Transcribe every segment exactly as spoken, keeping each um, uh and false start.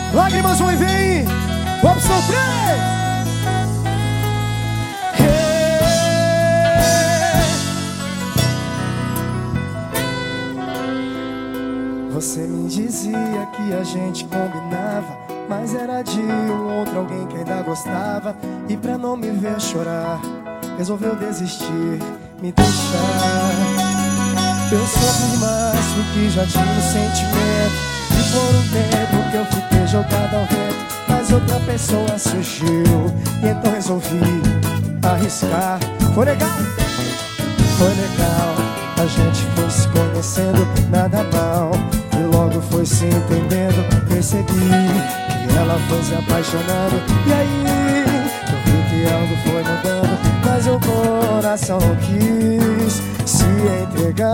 Lágrimas vão e vêm. Opção três. Você me dizia que a gente combinava, mas era de um outro alguém que ainda gostava. E pra não me ver chorar, resolveu desistir, me deixar. Eu sofri demais porque já tinha um sentimento, e por um tempo que eu fiquei jogado ao vento. Mas outra pessoa surgiu, e então resolvi arriscar. Foi legal? Foi legal. A gente foi se conhecendo, nada mal. E logo foi se entendendo, percebi que ela foi se apaixonando. E aí, eu vi que algo foi mudando, mas o coração não quis se entregar.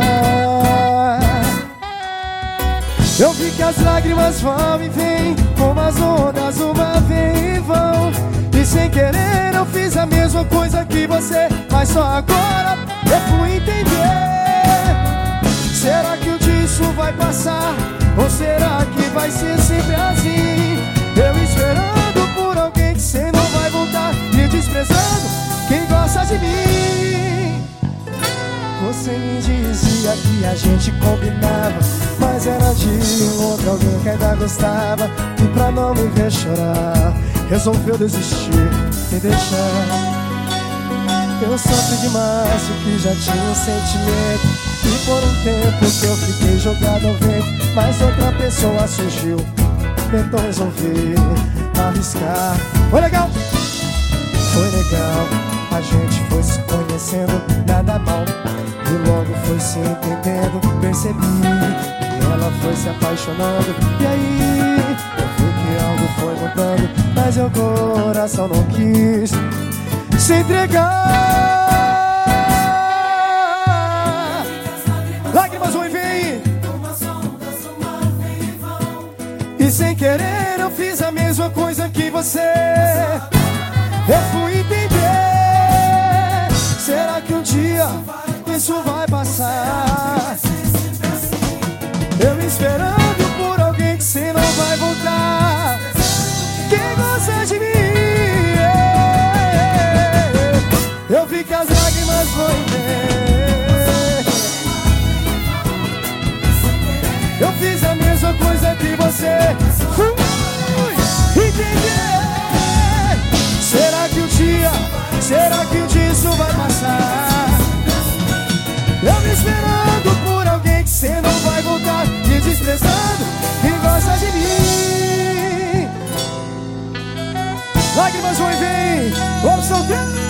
Eu vi que as lágrimas vão e vêm, como as ondas, uma vem e vão. E sem querer eu fiz a mesma coisa que você, mas só agora eu fui entender. Será que um dia isso vai passar? Ou será que vai ser sempre assim? Eu esperando por alguém que cê não vai voltar, e desprezando quem gosta de mim. Você me dizia que a gente combinava, mas era de um outro alguém que ainda gostava. E pra não me ver chorar, resolveu desistir, me deixar. Eu sofri demais porque já tinha um sentimento, e por um tempo que eu fiquei jogado ao vento. Mas outra pessoa surgiu, então resolvi arriscar. Foi legal? Foi legal. A gente foi se conhecendo, nada mal. E logo foi se entendendo, percebi que ela foi se apaixonando. E aí, eu vi que algo foi mudando, mas meu coração não quis se entregar. Lágrimas vão e vêm, e sem querer eu fiz a mesma coisa que você. Eu fui entender. Será que um dia isso vai passar? Eu esperando por alguém que cê não vai voltar, quem gosta de mim. Eu vi que as lágrimas vão e vêm. Eu fiz a mesma coisa que você. Fui entender. Será que um dia, será que um dia isso vai passar? Eu me esperando por alguém que cê não vai voltar, e desprezando quem gosta de mim. Lágrimas vão e vêm. Opção três.